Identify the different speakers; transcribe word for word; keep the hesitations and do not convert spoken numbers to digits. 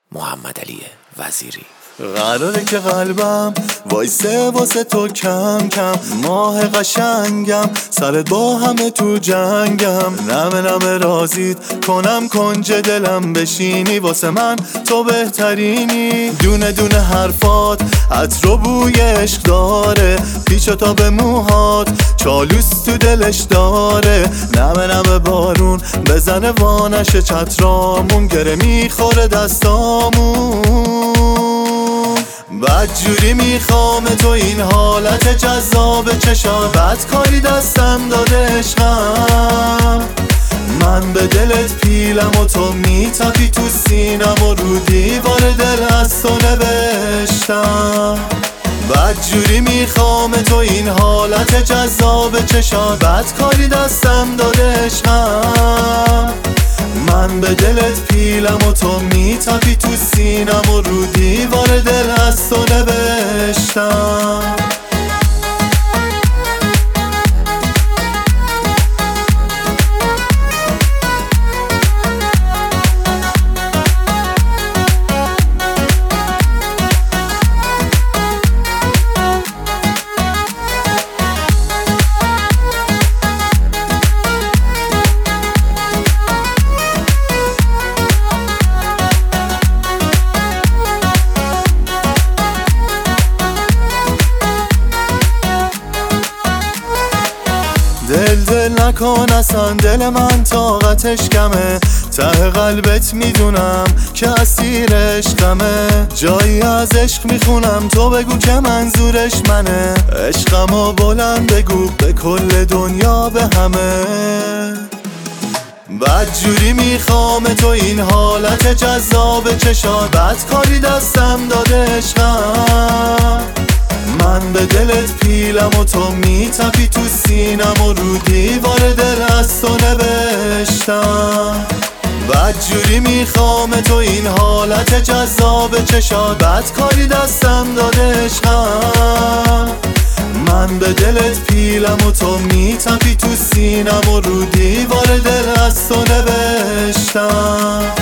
Speaker 1: محمدعلی وزیری.
Speaker 2: قراره که قلبم وایسه واسه تو کم کم، ماه قشنگم سرت با همه تو جنگم، نمه نمه رازید کنم کنج دلم بشینی، واسه من تو بهترینی، دونه دونه حرفات عطر و بوی عشق داره، پیچ تا به موهات چالوس تو دلش داره، نمه نمه بارون بزنه وانش چترامون، گره میخوره دستامون، بدجوری میخوام تو این حالت جذاب چشام، بدکاری دستم داده عشقم، من به دلت پیلم و تو میتپی تو سینم و رو دیوار دل از تو نوشتم، بدجوری میخوام تو این حالت جذاب چشام، بدکاری دستم داده عشقم، من به دلت پیلم و تو میتپی تو سینم و رو دیوار دل از تو نوشتم. دل دل نکن اصلا، دل من طاقتش کمه، ته قلبت میدونم که اسیر عشقمه، جایی از عشق میخونم تو بگو که منظورش منه، عشقمو بلند بگو به کل دنیا به همه، بدجوری میخوام تو این حالت جذاب چشام، بدکاری دستم داده عشقم، من به دلت پیلم و تو میتپی تو سینم و رو دیوار دل از تو نوشتم، بدجوری میخوام تو این حالت جذاب چشام، بدکاری دستم داده عشقم، من به دلت پیلم و تو میتپی تو سینم و رو دیوار دل از تو نوشتم.